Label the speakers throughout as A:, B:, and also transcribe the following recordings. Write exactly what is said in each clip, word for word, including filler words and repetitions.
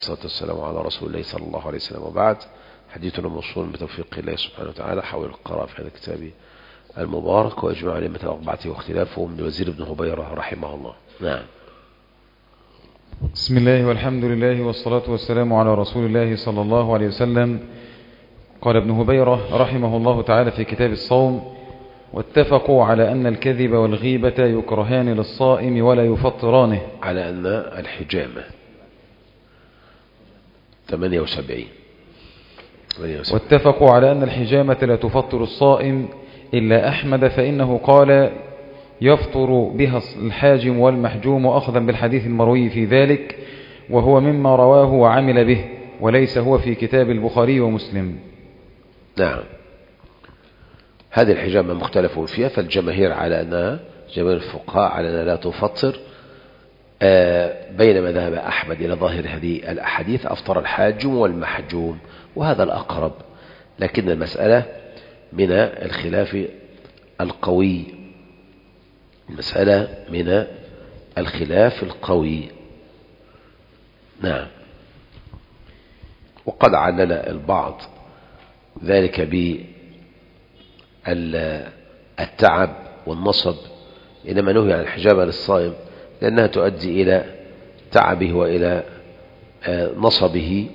A: والصلاة والسلام على رسول الله صلى الله عليه وسلم، وبعد. حديثنا موصول بتوفيق الله سبحانه وتعالى حول القراءة في هذا الكتاب المبارك وإجماع الأئمة الأربعة واختلافهم من وزير ابن هبيرة رحمه الله. نعم.
B: بسم الله والحمد لله والصلاة والسلام على رسول الله صلى الله عليه وسلم. قال ابن هبيرة رحمه الله تعالى في كتاب الصوم: واتفقوا على أن الكذب والغيبة يكرهان للصائم ولا يفطرانه.
A: على أن الحجامة ثمانية وسبعين.
B: واتفقوا على أن الحجامة لا تفطر الصائم إلا أحمد، فإنه قال يفطر بها الحاجم والمحجوم، أخذا بالحديث المروي في ذلك، وهو مما رواه وعمل به، وليس هو في كتاب البخاري ومسلم.
A: نعم. هذه الحجامة مختلف فيها، فالجماهير على أنها، جماهير الفقهاء على أنها لا تفطر، بينما ذهب أحمد إلى ظاهر هذه الأحاديث أفطر الحاجم والمحجوم، وهذا الأقرب. لكن المسألة من الخلاف القوي، المسألة من الخلاف القوي. نعم. وقد علل البعض ذلك بالتعب والنصب، إنما نهي عن الحجامة للصائم لأنها تؤدي إلى تعبه وإلى نصبه،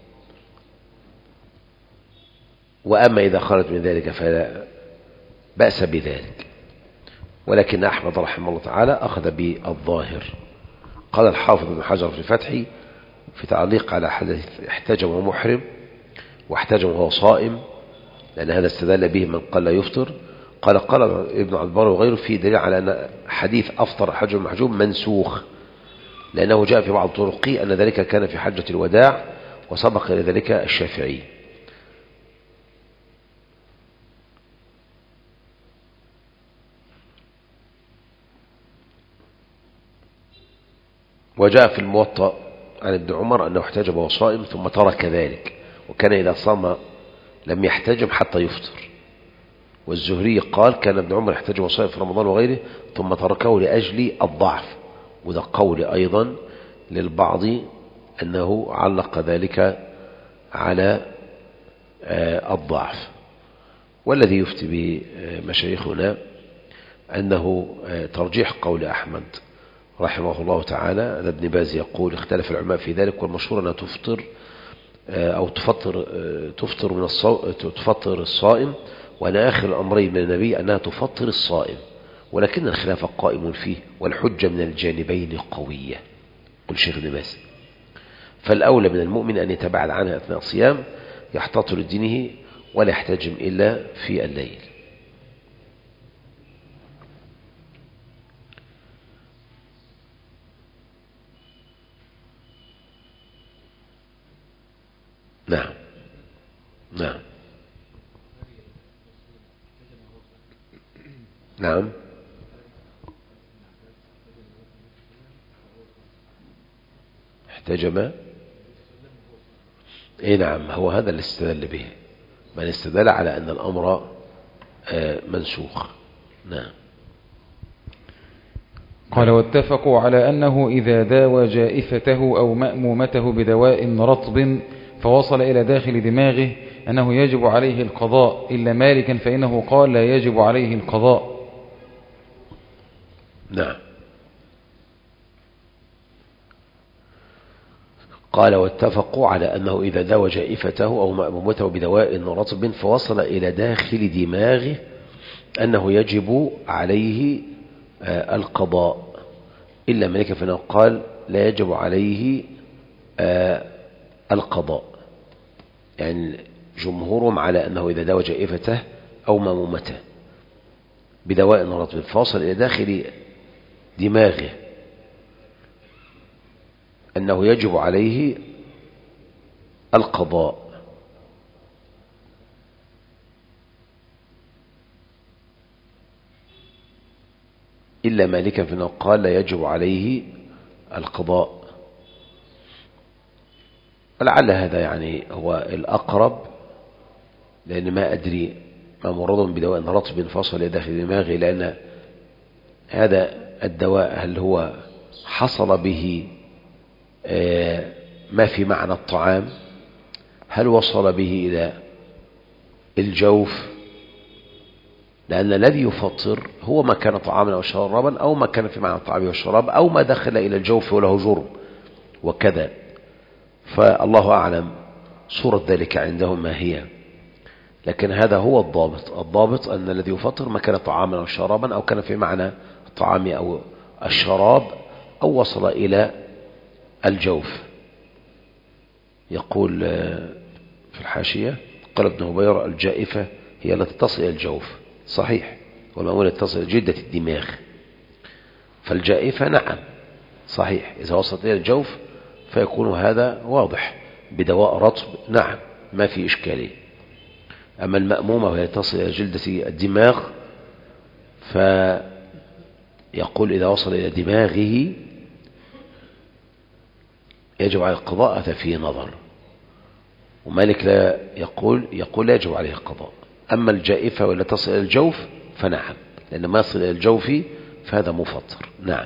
A: وأما إذا خرج من ذلك فلا بأس بذلك. ولكن أحمد رحمه الله تعالى أخذ بالظاهر. قال الحافظ بن حجر في الفتح في تعليق على حديث احتجم وهو محرم واحتجم وهو صائم، لأن هذا استدل به من قال لا يفطر. قال قال ابن عبد البر وغيره في دليل على أن حديث أفطر الحاجم المحجوم منسوخ، لأنه جاء في بعض طرقه أن ذلك كان في حجة الوداع، وسبق إلى ذلك الشافعي. وجاء في الموطأ عن ابن عمر أنه احتجب وهو صائم ثم ترك ذلك، وكان إذا صام لم يحتجب حتى يفطر. والزهري قال كان ابن عمر يحتجب وهو صائم في رمضان وغيره ثم تركه لأجل الضعف، وده قول أيضا للبعض أنه علق ذلك على الضعف. والذي يفتي به مشايخنا أنه ترجيح قول أحمد رحمه الله تعالى. ابن باز يقول اختلف العلماء في ذلك، والمشهور أنها تفطر أو تفطر تفطر من الصائم تفطر الصائم، وأن آخر الأمرين من النبي أنها تفطر الصائم، ولكن الخلاف قائم فيه، والحجة من الجانبين قوية. قل شيخ ابن باز: فالأولى من المؤمن أن يتباعد عنها أثناء الصيام يحتاط لدينه ولا يحتجم إلا في الليل. نعم. نعم. نعم. احتجم. اي نعم، هو هذا اللي استدل به، من استدل على أن الأمر منسوخ. نعم.
B: قال: واتفقوا على أنه إذا داوى جائفته أو مأمومته بدواء رطب فوصل إلى داخل دماغه أنه يجب عليه القضاء، إلا مالكا فإنه قال لا يجب عليه القضاء.
A: نعم. قال: واتفقوا على أنه إذا داوى جائفته أو مأمومته بدواء رطب فوصل إلى داخل دماغه أنه يجب عليه القضاء، إلا مالك فإنه قال لا يجب عليه القضاء. يعني جمهورهم على أنه إذا داوى جائفته أو مأمومته بدواء رطب فوصل إلى داخل دماغه أنه يجب عليه القضاء، إلا مالكا فإنه قال لا يجب عليه القضاء. ولعل هذا يعني هو الأقرب، لأن ما أدري ما مرض بدواء رطب فصل إلى داخل دماغه، لأن هذا الدواء هل هو حصل به ما في معنى الطعام هل وصل به إلى الجوف؟ لأن الذي يفطر هو ما كان طعاما أو شرابا أو ما كان في معنى الطعام والشراب أو ما دخل إلى الجوف وله جرم وكذا. فالله أعلم صورة ذلك عندهم ما هي، لكن هذا هو الضابط. الضابط أن الذي يفطر ما كان طعاما أو شرابا أو كان في معنى الطعام أو الشراب أو وصل إلى الجوف. يقول في الحاشية قال ابن هبير الجائفة هي التي تصل إلى الجوف، صحيح، والمأمولة تصل إلى جدة الدماغ. فالجائفة نعم صحيح إذا وصلت إلى الجوف فيكون هذا واضح بدواء رطب، نعم ما في إشكالية. أما المأمومة وهي تصل إلى جلدة الدماغ فيقول إذا وصل إلى دماغه يجب عليه القضاء، هذا فيه نظر. ومالك لا يقول يقول لا يجب عليه القضاء. أما الجائفة ولا تصل إلى الجوف فنعم، لأن ما يصل إلى الجوف فهذا مفطر. نعم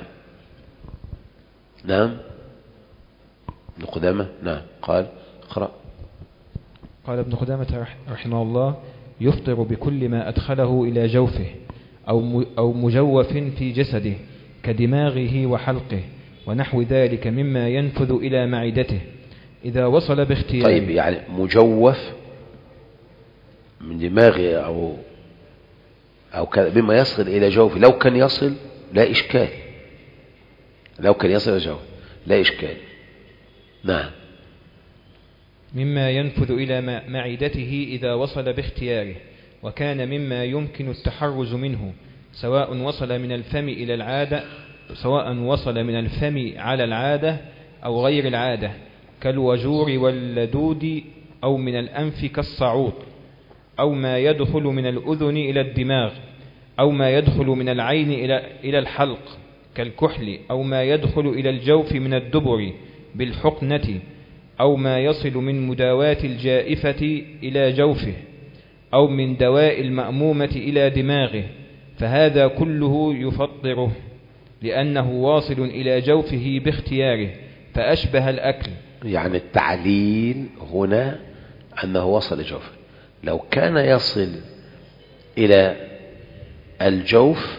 A: نعم ابن قدامة نعم قال اقرأ.
C: قال ابن قدامة رحمه الله يفطر بكل ما أدخله إلى جوفه أو مجوف في جسده كدماغه وحلقه ونحو ذلك مما ينفذ إلى معدته إذا وصل باختياره.
A: طيب يعني مجوف من دماغه أو أو بما يصل إلى جوفه، لو كان يصل لا إشكال، لو كان يصل إلى جوفه لا إشكال. نعم
C: مما ينفذ إلى معدته إذا وصل باختياره، وكان مما يمكن التحرز منه سواء وصل من الفم إلى العادة سواء وصل من الفم على العادة أو غير العادة كالوجور واللدود، أو من الأنف كالصعود، أو ما يدخل من الأذن إلى الدماغ، أو ما يدخل من العين إلى الحلق كالكحل، أو ما يدخل إلى الجوف من الدبر بالحقنة، أو ما يصل من مداواة الجائفة إلى جوفه، أو من دواء المأمومة إلى دماغه، فهذا كله يفطره لأنه واصل إلى جوفه باختياره فأشبه الأكل.
A: يعني التعليل هنا أنه وصل جوفه، لو كان يصل إلى الجوف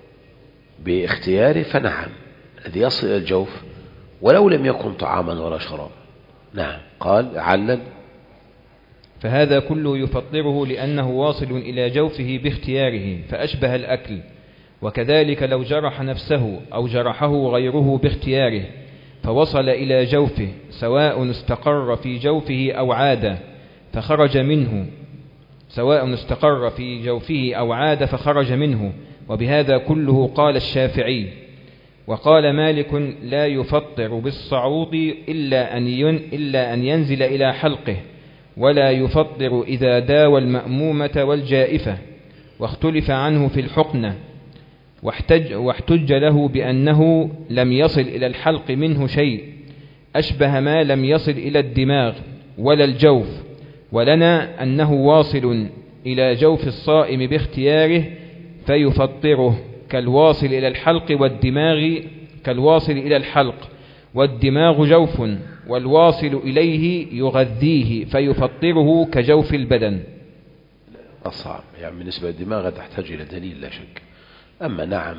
A: باختياره فنعم الذي يصل إلى الجوف ولو لم يكن طعاما ولا شرابا. نعم قال علل
C: فهذا كله يفطره لأنه واصل إلى جوفه باختياره فأشبه الأكل. وكذلك لو جرح نفسه أو جرحه غيره باختياره فوصل إلى جوفه سواء استقر في جوفه أو عاد فخرج منه سواء استقر في جوفه أو عاد فخرج منه وبهذا كله قال الشافعي. وقال مالك لا يفطر بالصعود إلا أن إلا أن ينزل إلى حلقه، ولا يفطر إذا داوى المأمومة والجائفة. واختلف عنه في الحقنة، واحتج, واحتج له بأنه لم يصل إلى الحلق منه شيء أشبه ما لم يصل إلى الدماغ ولا الجوف، ولنا أنه واصل إلى جوف الصائم باختياره فيفطره كالواصل إلى الحلق والدماغ كالواصل إلى الحلق والدماغ جوف، والواصل إليه يغذيه فيفطره كجوف البدن.
A: أصعب يعني بالنسبة للدماغ تحتاج إلى دليل لا شك. أما نعم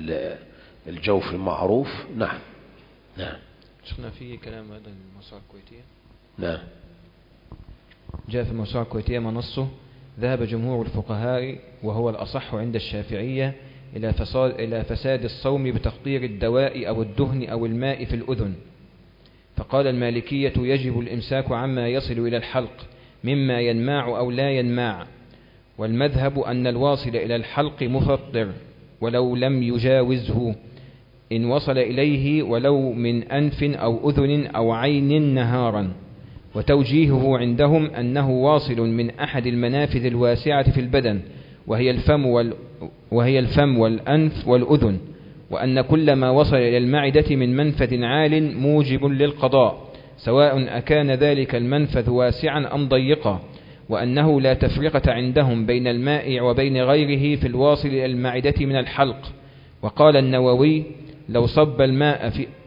A: الجوف المعروف نعم نعم.
C: شفنا فيه كلام هذا الموسوعة الكويتية.
A: نعم
C: جاء في الموسوعة الكويتية منصه ذهب جمهور الفقهاء وهو الأصح عند الشافعية إلى فساد, إلى فساد الصوم بتقطير الدواء أو الدهن أو الماء في الأذن. فقال المالكية يجب الإمساك عما يصل إلى الحلق مما ينماع أو لا ينماع، والمذهب أن الواصل إلى الحلق مفطر ولو لم يجاوزه إن وصل إليه ولو من أنف أو أذن أو عين نهارا. وتوجيهه عندهم أنه واصل من أحد المنافذ الواسعة في البدن وهي الفم, وال وهي الفم والأنف والأذن، وأن كل ما وصل إلى المعدة من منفذ عال موجب للقضاء سواء أكان ذلك المنفذ واسعا أم ضيقا، وأنه لا تفرقة عندهم بين المائع وبين غيره في الواصل إلى المعدة من الحلق. وقال النووي لو صب الماء في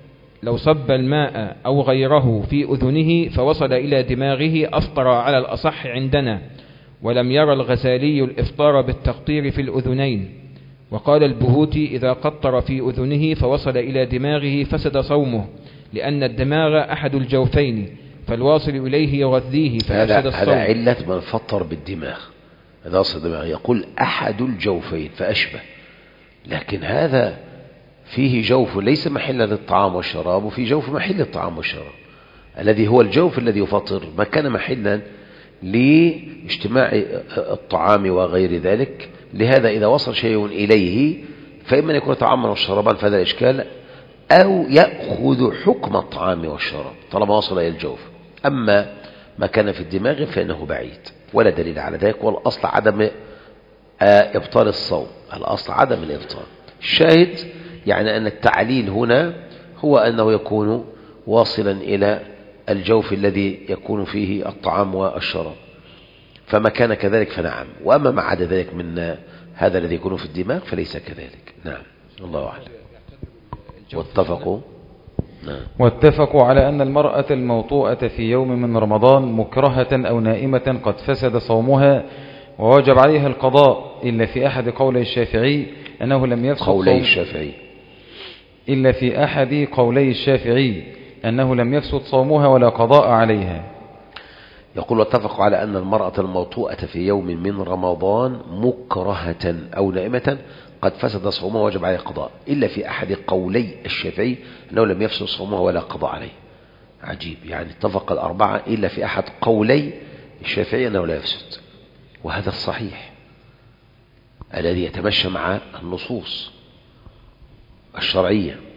C: لو صب الماء أو غيره في أذنه فوصل إلى دماغه أفطر على الأصح عندنا، ولم يرى الغزالي الإفطار بالتقطير في الأذنين. وقال البهوتي إذا قطر في أذنه فوصل إلى دماغه فسد صومه، لأن الدماغ أحد الجوفين فالواصل إليه يغذيه فأفسد الصوم.
A: هذا علة من فطر بالدماغ، هذا أصل الدماغ، يقول أحد الجوفين فأشبه، لكن هذا فيه جوف ليس محلا للطعام والشراب، وفي جوف محل الطعام والشراب، الذي هو الجوف الذي يفطر ما كان محلا لاجتماع الطعام وغير ذلك. لهذا إذا وصل شيء إليه فإما أن يكون طعاما والشرابان فهذا الإشكال، أو يأخذ حكم الطعام والشراب طالما وصل إلى الجوف. أما ما كان في الدماغ فإنه بعيد ولا دليل على ذلك، والأصل عدم إبطال الصوم، الأصل عدم الإبطال. الشاهد يعني أن التعليل هنا هو أنه يكون واصلا إلى الجوف الذي يكون فيه الطعام والشراب، فما كان كذلك فنعم، وأما ما عدا ذلك من هذا الذي يكون في الدماغ فليس كذلك. نعم، الله أعلم. واتفقوا نعم.
B: واتفقوا على أن المرأة الموطوءة في يوم من رمضان مكرهة أو نائمة قد فسد صومها ووجب عليها القضاء، إلا في أحد قولي الشافعي أنه لم يفسد
A: قولي الشافعي
B: إلا في أحد قولي الشافعي أنه لم يفسد صومها ولا قضاء عليها.
A: يقول واتفقوا على أن المرأة الموطوءة في يوم من رمضان مكرهة أو نائمة قد فسد صومها وجب عليه قضاء، إلا في أحد قولي الشافعي أنه لم يفسد صومها ولا قضاء عليه. عجيب، يعني اتفق الأربعة إلا في أحد قولي الشافعي أنه لا يفسد، وهذا الصحيح الذي يتمشى مع النصوص الشرعية،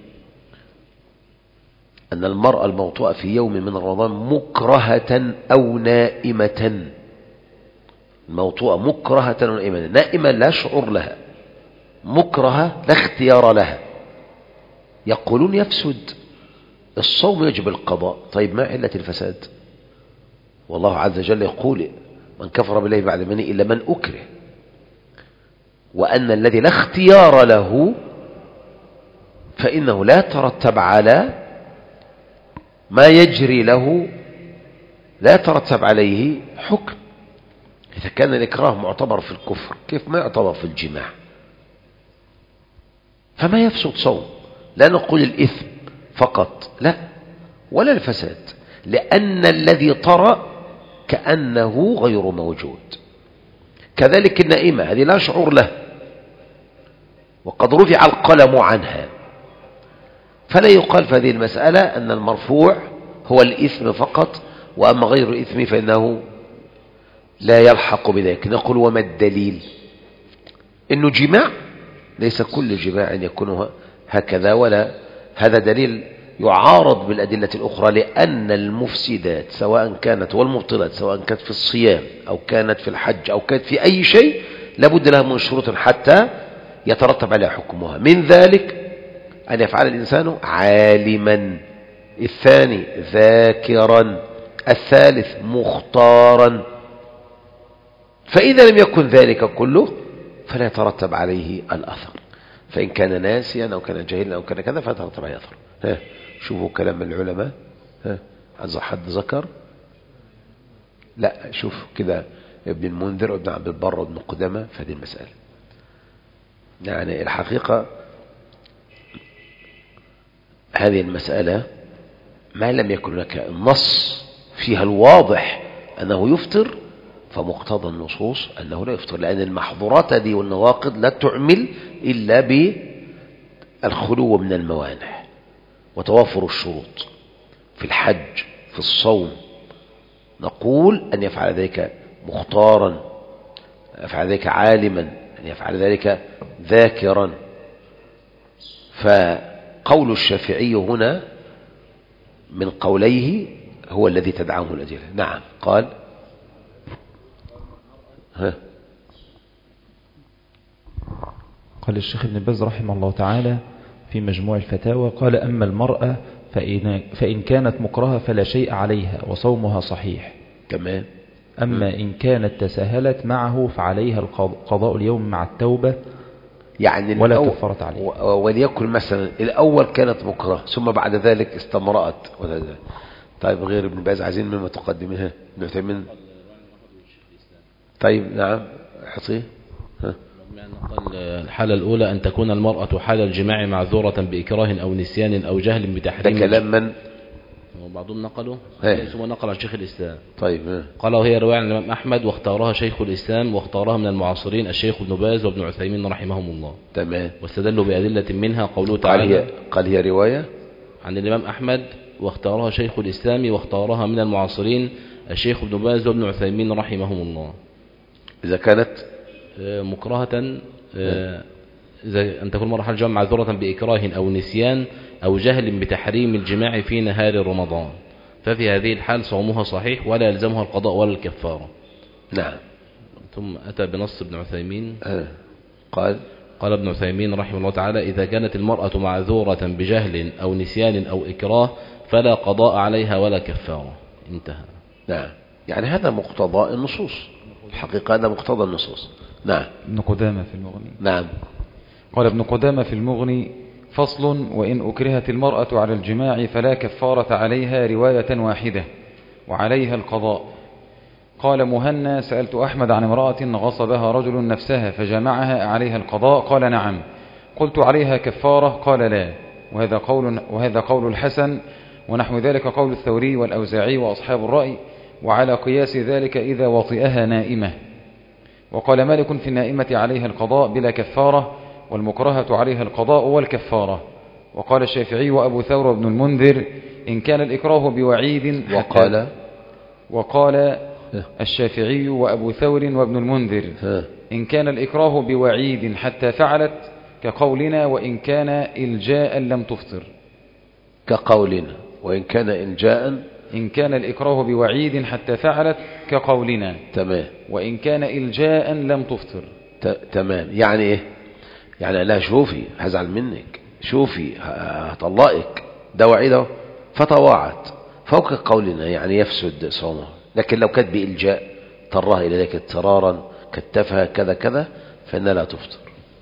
A: أن المرأة الموطوءة في يوم من رمضان مكرهة أو نائمة، الموطوءة مكرهة أو نائمة، نائمة لا شعور لها، مكرهة لا اختيار لها. يقولون يفسد الصوم يجب القضاء. طيب ما علة الفساد؟ والله عز وجل يقول من كفر بالله بعد منه إلا من أكره، وأن الذي لا اختيار له فإنه لا ترتب على ما يجري له، لا ترتب عليه حكم. إذا كان الإكراه معتبر في الكفر كيف ما يعتبر في الجماع؟ فما يفسد صوم، لا نقول الإثم فقط، لا، ولا الفساد، لأن الذي طرأ كأنه غير موجود. كذلك النائمة هذه لا شعور له وقد رفع القلم عنها، فلا يقال في هذه المسألة أن المرفوع هو الإثم فقط، وأما غير الإثم فإنه لا يلحق بذلك. نقول وما الدليل؟ إنه جماع، ليس كل جماع يكون هكذا، ولا هذا دليل يعارض بالأدلة الأخرى، لأن المفسدات سواء كانت والمبطلات سواء كانت في الصيام أو كانت في الحج أو كانت في أي شيء لابد لها من شروط حتى يترتب عليها حكمها. من ذلك أن يفعل الإنسان عالما، الثاني ذاكرا، الثالث مختارا. فإذا لم يكن ذلك كله فلا يترتب عليه الأثر، فإن كان ناسيا أو كان جاهلا أو كان كذا فيترتب عليه أثر. ها شوفوا كلام العلماء، ها عز حد ذكر؟ لا، شوف كذا ابن المنذر وابن عبد البر وابن قدامة في هذه المسألة. يعني الحقيقة هذه المسألة ما لم يكن لك النص فيها الواضح أنه يفطر فمقتضى النصوص أنه لا يفطر، لأن المحظورات هذه والنواقض لا تعمل إلا بالخلو من الموانع وتوافر الشروط. في الحج، في الصوم، نقول أن يفعل ذلك مختارا، أن يفعل ذلك عالما، أن يفعل ذلك ذاكرا. فقول الشافعي هنا من قوليه هو الذي تدعمه الأدلة. نعم، قال ها.
D: قال الشيخ ابن باز رحمه الله تعالى في مجموع الفتاوى، قال أما المرأة فإن, فإن كانت مكرهة فلا شيء عليها وصومها صحيح.
A: تمام.
D: أما إن كانت تساهلت معه فعليها القضاء اليوم مع التوبة
A: يعني
D: ولا
A: الأول
D: كفارة عليه.
A: وليكن مثلا الأول كانت مكره ثم بعد ذلك استمرأت. طيب غير ابن باز عايزين مما تقدمها ابن عثيمين. طيب نعم حصيه.
E: قال الحالة الأولى أن تكون المرأة حال الجماع معذورة بإكراه أو نسيان أو جهل بتحريم.
A: ده كلام من؟
E: وبعضهم نقله
A: ايه.
E: ثم نقل عن شيخ الإسلام.
A: طيب ايه.
E: قال وهي رواية عن الإمام أحمد واختارها شيخ الإسلام واختارها من المعاصرين الشيخ ابن باز وابن عثيمين رحمهم الله.
A: تمام.
E: واستدلوا بأدلة منها قوله
A: قال
E: تعالى
A: هي قال هي رواية
E: عن الإمام أحمد واختارها شيخ الإسلام واختارها من المعاصرين الشيخ ابن باز وابن عثيمين رحمهم الله.
A: إذا كانت
E: مكرهة إذا أن تكون مرحلة الجماع معذورة بإكراه أو نسيان أو جهل بتحريم الجماع في نهار رمضان، ففي هذه الحال صومها صحيح ولا يلزمها القضاء ولا الكفارة.
A: نعم.
E: ثم أتى بنص ابن عثيمين
A: آه. قال
E: قال ابن عثيمين رحمه الله تعالى إذا كانت المرأة معذورة بجهل أو نسيان أو إكراه فلا قضاء عليها ولا كفارة. انتهى.
A: نعم. يعني هذا مقتضى النصوص، الحقيقة هذا مقتضى النصوص. نعم.
B: ابن قدامة في المغني.
A: نعم.
B: قال ابن قدامة في المغني فصل وإن أكرهت المرأة على الجماع فلا كفارة عليها رواية واحدة وعليها القضاء. قال مهنا سألت أحمد عن امرأة غصبها رجل نفسها فجمعها عليها القضاء؟ قال نعم. قلت عليها كفارة؟ قال لا. وهذا قول, وهذا قول الحسن ونحو ذلك قول الثوري والأوزاعي وأصحاب الرأي، وعلى قياس ذلك إذا وطئها نائمة. وقال مالك في النائمة عليها القضاء بلا كفارة والمكرهة عليها القضاء والكفارة. وقال الشافعي وأبو ثور وابن المنذر إن كان الإكراه بوعيد.
A: وقال
B: وقال الشافعي وأبو ثور وابن المنذر إن كان الإكراه بوعيد حتى فعلت كقولنا وإن كان إلجاء لم تفطر.
A: كقولنا وإن كان إلجاء.
B: إن كان الإكراه بوعيد حتى فعلت كقولنا.
A: تمام.
B: وإن كان إلجاء لم تفطر.
A: تمام. يعني إيه؟ يعني لا شوفي هزعل منك، شوفي هطلقك، ده وعيده فطوعت فوق قولنا يعني يفسد صومها. لكن لو كانت بإلجاء طرها إلى ذلك اضطرارا كتفها كذا كذا فإنها لا تفطر.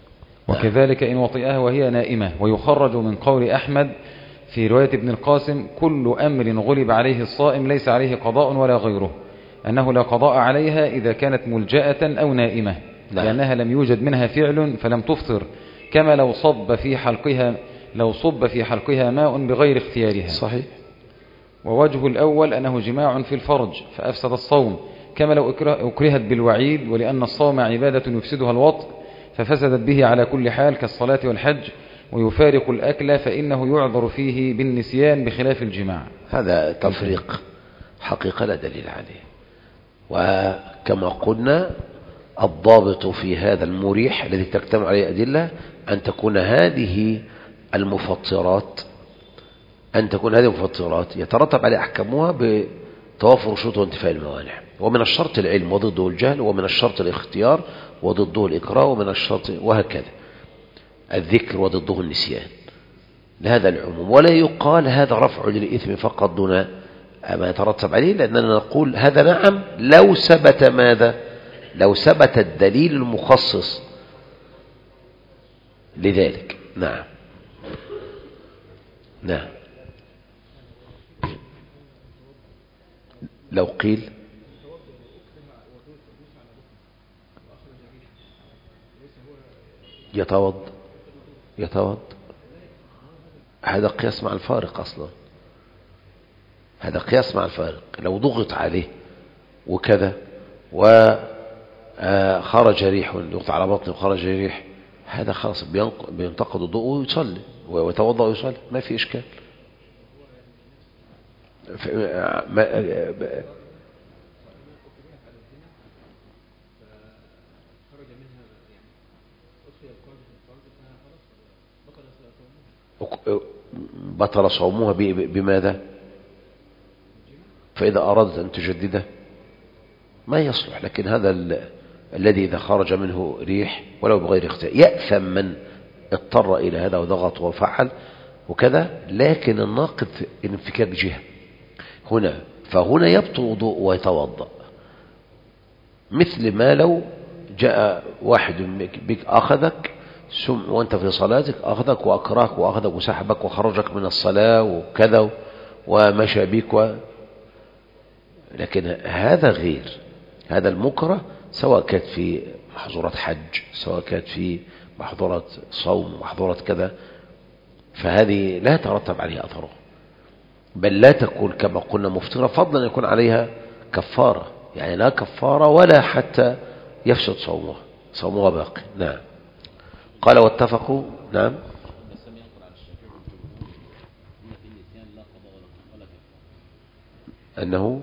B: وكذلك إن وطئها وهي نائمة. ويخرج من قول أحمد في رواية ابن القاسم كل أمر غلب عليه الصائم ليس عليه قضاء ولا غيره، أنه لا قضاء عليها إذا كانت ملجأة أو نائمة. لا. لأنها لم يوجد منها فعل فلم تفطر، كما لو صب في حلقها لو صب في حلقها ماء بغير اختيارها.
A: صحيح.
B: ووجه الأول أنه جماع في الفرج فأفسد الصوم، كما لو أكرهت بالوعيد، ولأن الصوم عبادة يفسدها الوطء ففسدت به على كل حال كالصلاة والحج. ويفارق الأكل فإنه يعذر فيه بالنسيان بخلاف الجماع.
A: هذا تفريق حقيقة لا دليل عليه. وكما قلنا الضابط في هذا المريح الذي تجتمع عليه أدلة أن تكون هذه المفطرات أن تكون هذه المفطرات يترتب عليه أحكامها بتوافر شروط وانتفاء الموانع. ومن الشرط العلم وضده الجهل، ومن الشرط الاختيار وضده الإكراه، ومن الشرط وهكذا الذكر وضده النسيان لهذا العموم. ولا يقال هذا رفع للإثم فقط دون ما يترتب عليه، لأننا نقول هذا نعم لو ثبت ماذا؟ لو ثبت الدليل المخصص لذلك. نعم. نعم. لو قيل يتوض يتوض هذا قياس مع الفارق أصلا، هذا قياس مع الفارق. لو ضغط عليه وكذا وخرج ريح ضغط على بطنه وخرج ريح، هذا خلاص بينتقد الضوء ويصلي ويتوضأ ويصلي، ما في إشكال. بطل صومها بماذا؟ فإذا أردت أن تجدده ما يصلح. لكن هذا الذي إذا خرج منه ريح ولو بغير اختيار يأثم من اضطر إلى هذا وضغط وفعل وكذا. لكن الناقض انفكاك جهة هنا، فهنا يبطل وضوء ويتوضأ، مثل ما لو جاء واحد بك أخذك ثم وانت في صلاتك أخذك وأكراك وأخذك وسحبك وخرجك من الصلاة وكذا ومشى بك و... لكن هذا غير هذا المكره، سواء كانت في محظورات حج، سواء كانت في محظورات صوم، محظورات كذا، فهذه لا يترتب عليها أثره، بل لا تكون كما قلنا مفطرة، فضلا يكون عليها كفارة، يعني لا كفارة ولا حتى يفسد صومها، صومها باقي. نعم. قال واتفقوا. نعم. أنه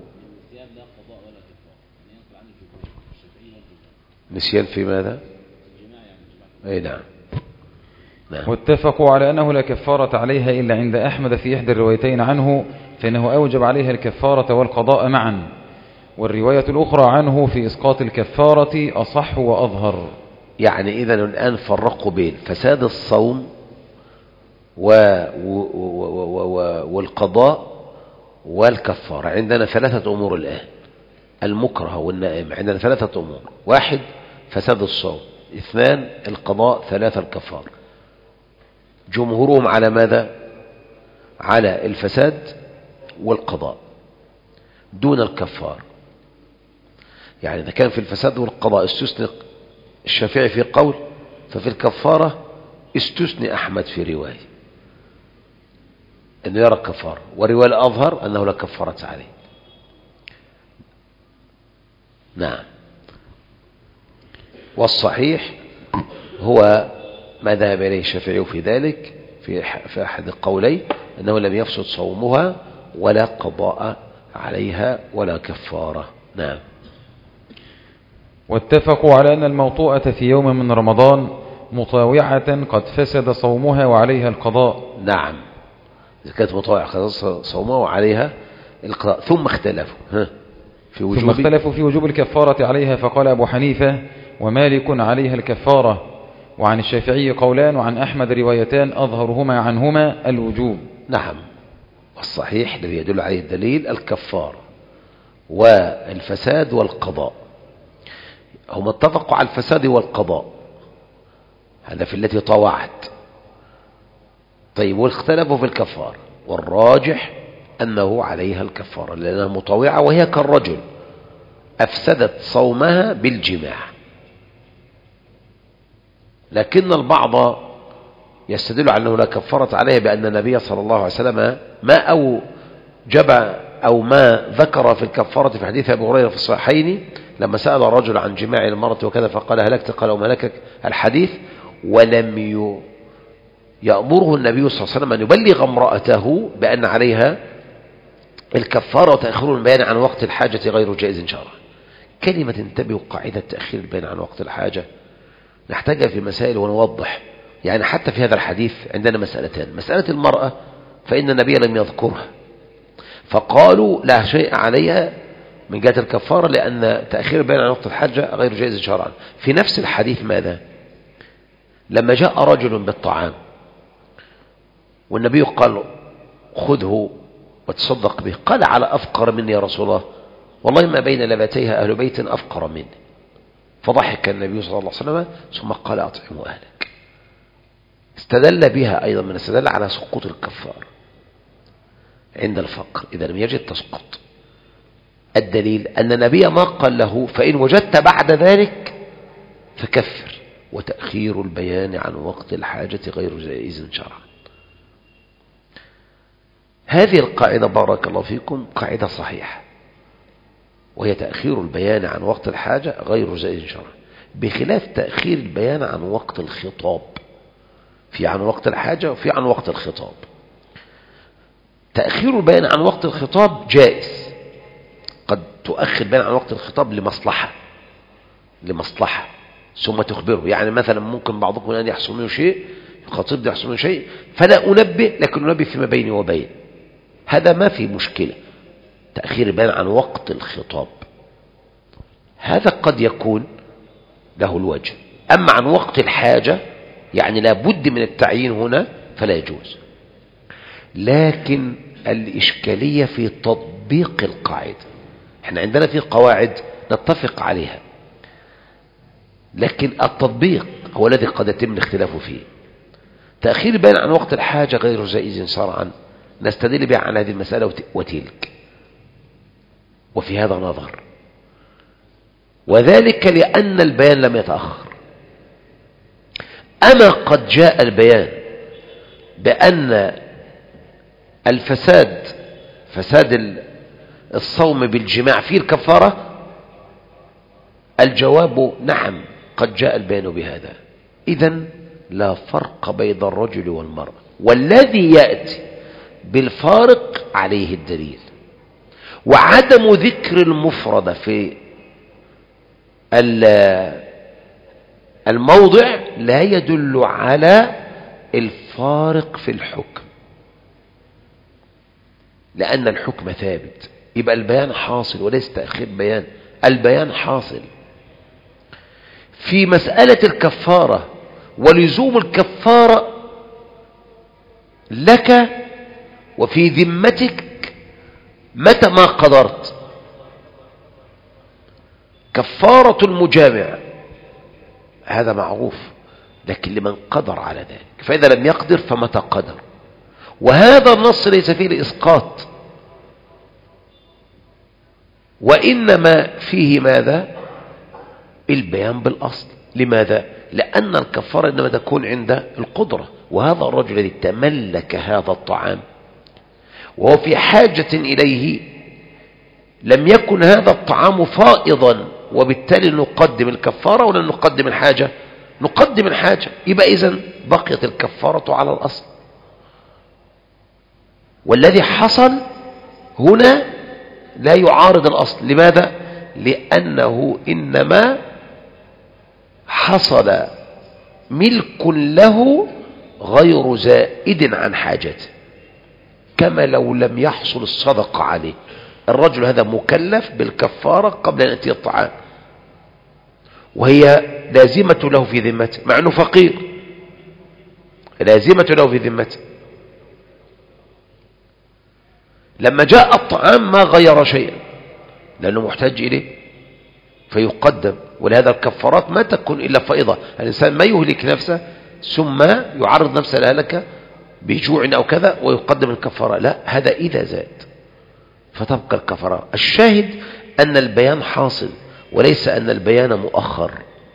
A: نسيان في ماذا؟ أي نعم. نعم.
B: واتفقوا على أنه لا كفارة عليها إلا عند أحمد في إحدى الروايتين عنه، فإنه أوجب عليها الكفارة والقضاء معا، والرواية الأخرى عنه في إسقاط الكفارة أصح وأظهر.
A: يعني إذا الآن فرقوا بين فساد الصوم و... و... و... و... والقضاء والكفارة. عندنا ثلاثة أمور الآن: المكره والنائم. عندنا ثلاثة أمور: واحد فساد الصوم، اثنان القضاء، ثلاثة الكفارة. جمهورهم على ماذا؟ على الفساد والقضاء دون الكفار. يعني إذا كان في الفساد والقضاء استثنى الشافعي في قول، ففي الكفارة استثنى أحمد في رواية أنه يرى الكفارة، ورواية الأظهر أنه لا كفارة عليه. نعم. والصحيح هو ما ذهب إليه الشافعي في ذلك في في أحد القولين، أنه لم يفسد صومها ولا قضاء عليها ولا كفارة. نعم.
B: واتفقوا على أن الموطوءة في يوم من رمضان مطاوعة قد فسد صومها وعليها القضاء.
A: نعم، إذا كانت مطاوعة صومها وعليها القضاء. ثم اختلفوا ها في وجوب
B: ثم اختلفوا في وجوب الكفارة عليها، فقال أبو حنيفة ومالك عليها الكفارة، وعن الشافعي قولان، وعن أحمد روايتان أظهرهما عنهما الوجوب.
A: نعم. والصحيح الذي يدل عليه الدليل الكفارة والفساد والقضاء. هم اتفقوا على الفساد والقضاء، هذا في التي طوعت. طيب، واختلفوا في الكفارة، والراجح أنه عليها الكفارة لأنها مطوعة، وهي كالرجل أفسدت صومها بالجماع. لكن البعض يستدل على أنه لا كفارة عليها بأن النبي صلى الله عليه وسلم ما أوجب أو ما ذكر في الكفارة في حديث أبي هريرة في الصحيحين لما سأل الرجل عن جماع المرأة وكذا فقال هلكت، قال وما هلكك الحديث، ولم يأمره النبي صلى الله عليه وسلم أن يبلغ امرأته بأن عليها الكفارة وتأخير البيان عن وقت الحاجة غير جائز شرعا. كلمة انتبهوا، قاعدة تأخير البيان عن وقت الحاجة نحتاجها في مسائل ونوضح. يعني حتى في هذا الحديث عندنا مسألتان: مسألة المرأة فإن النبي لم يذكرها فقالوا لا شيء عليها من جهة الكفارة لأن تأخير البيان عن وقت الحاجة غير جائز شرعا. في نفس الحديث ماذا؟ لما جاء رجل بالطعام والنبي قال خذه وتصدق به، قال على أفقر مني يا رسول الله؟ والله ما بين لبتيها أهل بيت أفقر مني. فضحك النبي صلى الله عليه وسلم ثم قال أطعموا أهلك. استدل بها أيضا من استدل على سقوط الكفار عند الفقر إذا لم يجد تسقط. الدليل أن النبي ما قال له فإن وجدت بعد ذلك فكفر، وتأخير البيان عن وقت الحاجة غير جائز شرعا. هذه القاعدة بارك الله فيكم قاعدة صحيحة، وهي تأخير البيان عن وقت الحاجة غير جائز شرعا، بخلاف تأخير البيان عن وقت الخطاب. في عن وقت الحاجة وفي عن وقت الخطاب. تأخير البيان عن وقت الخطاب جائز، قد تؤخر البيان عن وقت الخطاب لمصلحة لمصلحة ثم تخبره. يعني مثلا ممكن بعضكم أن يحصل منه شيء، يخاطب يحصل منه شيء فلا أنبه، لكن أنبه فيما بيني وبين، هذا ما في مشكلة. تأخير البيان عن وقت الخطاب هذا قد يكون له الوجه. أما عن وقت الحاجة يعني لا بد من التعيين هنا فلا يجوز. لكن الإشكالية في تطبيق القاعدة. احنا عندنا في قواعد نتفق عليها، لكن التطبيق هو الذي قد يتم الاختلاف فيه. تأخير البيان عن وقت الحاجة غير جائز شرعا، نستدل بها على هذه المسألة وتلك، وفي هذا نظر، وذلك لأن البيان لم يتأخر. أما قد جاء البيان بأن الفساد فساد الصوم بالجماع فيه الكفارة، الجواب نعم قد جاء البيان بهذا. إذن لا فرق بين الرجل والمرأة، والذي يأتي بالفارق عليه الدليل. وعدم ذكر المفرد في الموضع لا يدل على الفارق في الحكم، لأن الحكم ثابت. يبقى البيان حاصل وليس تأخير بيان، البيان حاصل. في مسألة الكفارة ولزوم الكفارة لك وفي ذمتك متى ما قدرت. كفارة المجامع هذا معروف، لكن لمن قدر على ذلك، فإذا لم يقدر فمتى قدر. وهذا النص ليس فيه الإسقاط، وإنما فيه ماذا؟ البيان بالأصل. لماذا؟ لأن الكفارة إنما تكون عند القدرة، وهذا الرجل الذي تملك هذا الطعام وهو في حاجة إليه، لم يكن هذا الطعام فائضا، وبالتالي نقدم الكفارة ولا نقدم الحاجة؟ نقدم الحاجة. يبقى إذن بقيت الكفارة على الأصل. والذي حصل هنا لا يعارض الأصل. لماذا؟ لأنه إنما حصل ملك له غير زائد عن حاجته، كما لو لم يحصل الصدقة عليه. الرجل هذا مكلف بالكفارة قبل أن يأتي الطعام، وهي لازمة له في ذمته، مع أنه فقير، لازمة له في ذمته. لما جاء الطعام ما غير شيئا لأنه محتاج إليه فيقدم. ولهذا الكفارات ما تكون إلا فائضة. الإنسان ما يهلك نفسه ثم يعرض نفسه لهلكة بجوع أو كذا ويقدم الكفارة، لا، هذا إذا زاد فتبقى الكفارة. الشاهد أن البيان حاصل وليس أن البيان مؤخر.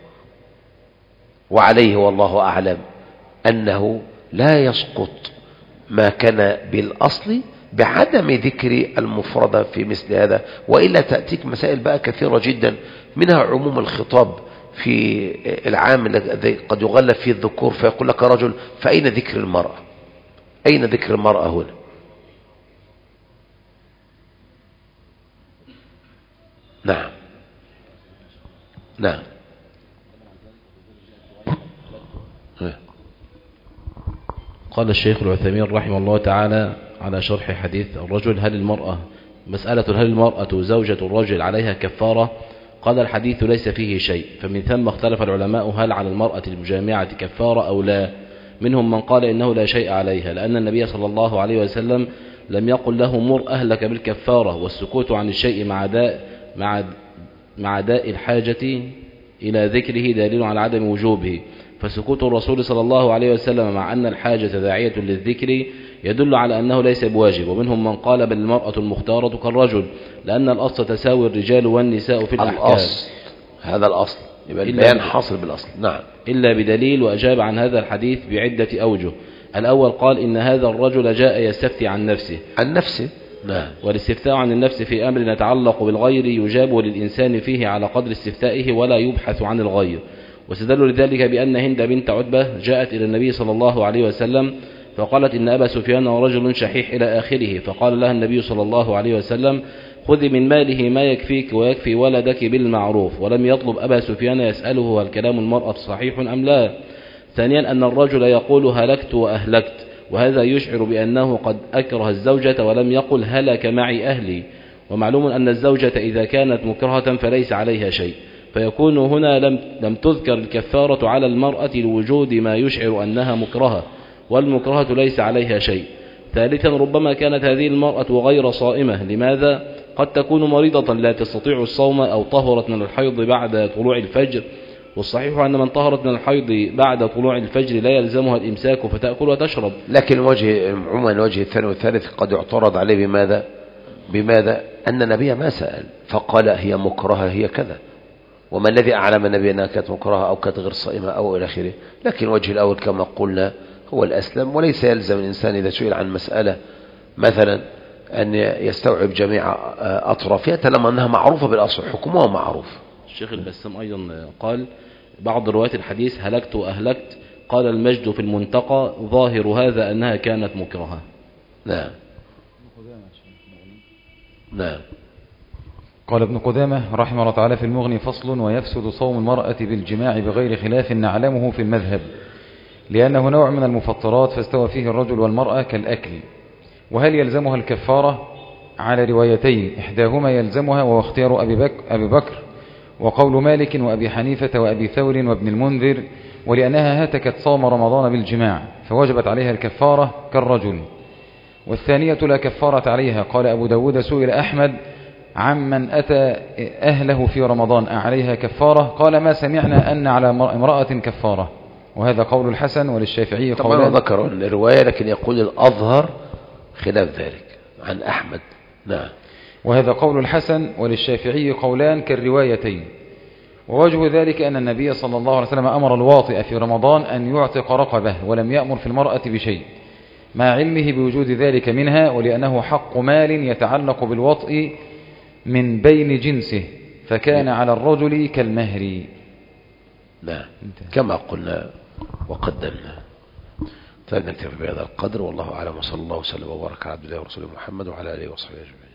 A: وعليه والله أعلم أنه لا يسقط ما كان بالأصل بعدم ذكر المفردة في مثل هذا، وإلا تأتيك مسائل بقى كثيرة جدا، منها عموم الخطاب في العام الذي قد يغلب فيه الذكور، فيقول لك رجل فأين ذكر المرأة؟ أين ذكر المرأة هنا؟ نعم نعم
E: قال الشيخ العثيمين رحمه الله تعالى على شرح حديث الرجل: هل المرأة مسألة هل المرأة زوجة الرجل عليها كفارة؟ قال: الحديث ليس فيه شيء، فمن ثم اختلف العلماء هل على المرأة المجامعة كفارة أو لا. منهم من قال إنه لا شيء عليها، لأن النبي صلى الله عليه وسلم لم يقل له مر أهلك بالكفارة، والسكوت عن الشيء مع داء مع مع داء الحاجة إلى ذكره دليل على عدم وجوبه، فسكوت الرسول صلى الله عليه وسلم مع أن الحاجة داعية للذكر يدل على أنه ليس بواجب. ومنهم من قال بل المرأة المختارة كالرجل، لأن الأصل تساوي الرجال والنساء في الأحكام.
A: الأصل هذا الأصل، يبقى البيان حاصل بالأصل. نعم.
E: إلا بدليل. وأجاب عن هذا الحديث بعدة أوجه. الأول قال إن هذا الرجل جاء يستفتي عن نفسه
A: عن نفسه نعم.
E: والاستفتاء عن النفس في أمر يتعلق بالغير يجاب للإنسان فيه على قدر استفتائه ولا يبحث عن الغير. واستدلوا لذلك بأن هند بنت عتبة جاءت إلى النبي صلى الله عليه وسلم فقالت إن أبا سفيان رجل شحيح إلى آخره، فقال لها النبي صلى الله عليه وسلم: خذي من ماله ما يكفيك ويكفي ولدك بالمعروف. ولم يطلب أبا سفيان يسأله هل كلام المرأة صحيح أم لا. ثانيا أن الرجل يقول هلكت وأهلكت، وهذا يشعر بأنه قد أكره الزوجة ولم يقل هلك معي أهلي. ومعلوم أن الزوجة إذا كانت مكرهة فليس عليها شيء، فيكون هنا لم, لم تذكر الكفارة على المرأة لوجود ما يشعر أنها مكرهة، والمكرهة ليس عليها شيء. ثالثا ربما كانت هذه المرأة غير صائمة. لماذا؟ قد تكون مريضة لا تستطيع الصوم، أو طهرت من الحيض بعد طلوع الفجر، والصحيح أن من طهرت من الحيض بعد طلوع الفجر لا يلزمها الإمساك فتأكل وتشرب.
A: لكن الوجه عموما الوجه الثاني والثالث قد يعترض عليه بماذا بماذا أن النبي ما سأل فقال هي مكرهة هي كذا، وما الذي أعلم النبي أنها كانت مكرهة أو كانت غير صائمة أو إلى آخره. لكن الوجه الأول كما قلنا هو الأسلم، وليس يلزم الإنسان إذا سئل عن مسألة مثلا أن يستوعب جميع أطرافها طالما أنها معروفة بالأصل حكمها معروف.
E: الشيخ البسام أيضا قال بعض روايات الحديث هلكت وأهلكت، قال المجد في المنتقى ظاهر هذا أنها كانت مكرهة.
A: نعم نعم.
B: قال ابن قدامة رحمه الله تعالى في المغني فصل: ويفسد صوم المرأة بالجماع بغير خلاف نعلمه في المذهب، لأنه نوع من المفطرات فاستوى فيه الرجل والمرأة كالأكل. وهل يلزمها الكفارة؟ على روايتين، إحداهما يلزمها وهو اختيار أبي بكر, أبي بكر وقول مالك وأبي حنيفة وأبي ثور وابن المنذر، ولأنها هتكت صوم رمضان بالجماع فوجبت عليها الكفارة كالرجل. والثانية لا كفارة عليها. قال أبو داود سئل أحمد عمن أتى أهله في رمضان أعليها كفارة؟ قال ما سمعنا أن على امرأة كفارة. وهذا قول الحسن وللشافعي قولان.
A: طبعا ذكروا الرواية لكن يقول الأظهر خلاف ذلك عن أحمد. نعم.
B: وهذا قول الحسن وللشافعي قولان كالروايتين. ووجه ذلك أن النبي صلى الله عليه وسلم أمر الواطئ في رمضان أن يعتق رقبه ولم يأمر في المرأة بشيء مع علمه بوجود ذلك منها، ولأنه حق مال يتعلق بالوطء من بين جنسه فكان على الرجل كالمهر.
A: نعم كما قلنا وقدمنا. فنكتفي بهذا القدر والله أعلم، وصلى الله وسلم وبارك على عبد الله ورسوله محمد وعلى آله وصحبه أجمعين.